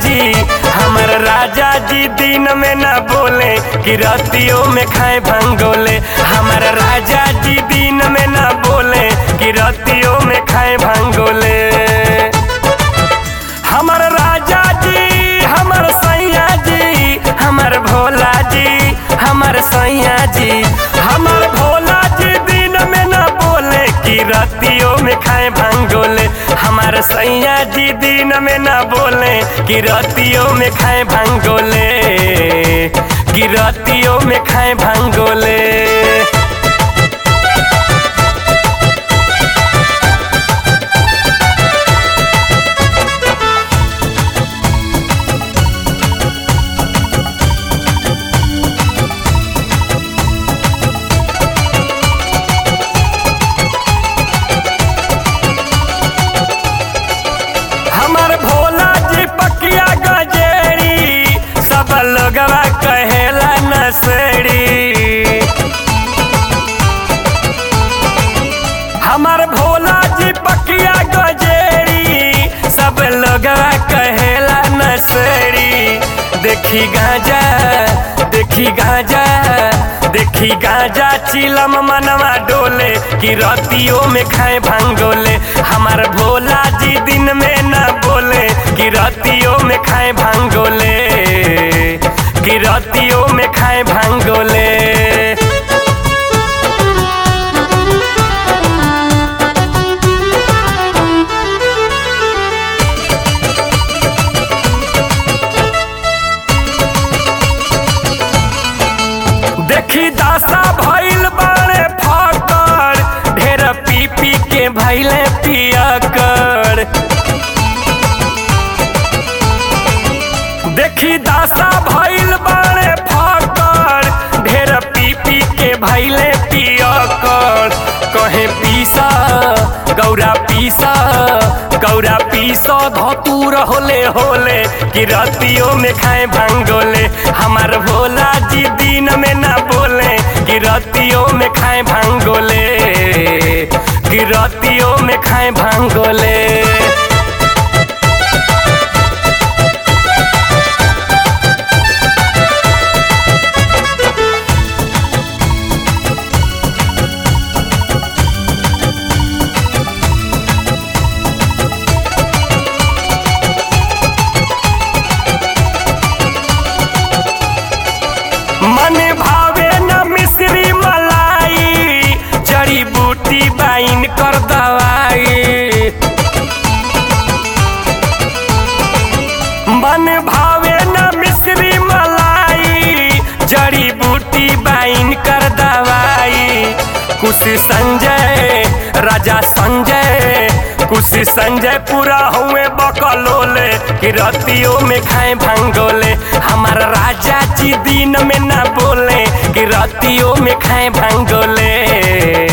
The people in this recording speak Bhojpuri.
जी हमर राजा जी दिन में ना बोले कि रातियों में खाए भंगोले। हमर राजा जी दिन में ना बोले कि रातियों में खाए भंगोले। हमर राजा जी हमर सैया जी हमर भोला जी हमर सैया जी हमर भोला जी दिन में ना बोले कि रातियों में खाए भंगोले। हमार सैया जी दिन में ना बोले कि रातियों में खाए भंगोले कि रातियों में खाए भंगोले। हमर भोला जी पकिया गजेरी सब लोगवा कहेला नसेड़ी। हमर भोला जी पकिया गजेरी सब लोगवा कहेला नसेड़ी। देखी गांजा देखी गांजा देखी गांजा चिलम मनवा डोले कि रातियों में खाए भंगोले। हमार भोला जी दिन में ना बोले कि रातियों में खाए भंगोले कि रातियों में खाए भंगोले। देखी दासा भइल बाड़े फकर ढेर पी पी के भइले पियकर। देखी दासा भइल बाड़े फकर ढेर पी पी के भइले पियकर। कहे पीसा गौरा पीसा गौरा पीसा धतूर होले होले कि रातियों में खाए भंगोले। हमार भोला जी दिन में ना बोले कि रातियों में खाए भंगोले कि रातियों में खाए भंगोले। मन भावे न मिश्री मलाई जड़ी बूटी बाइन कर दवाई। मन भावे न मिश्री मलाई जड़ी बूटी बाइन कर दवाई। कुछ संजय राजा संजय कुछ संजय पूरा हुए बकलोले कि रातियों में खाए भंगोले। हमार राजा जी दिन में ना बोले कि रातियों में खाए भंगोले।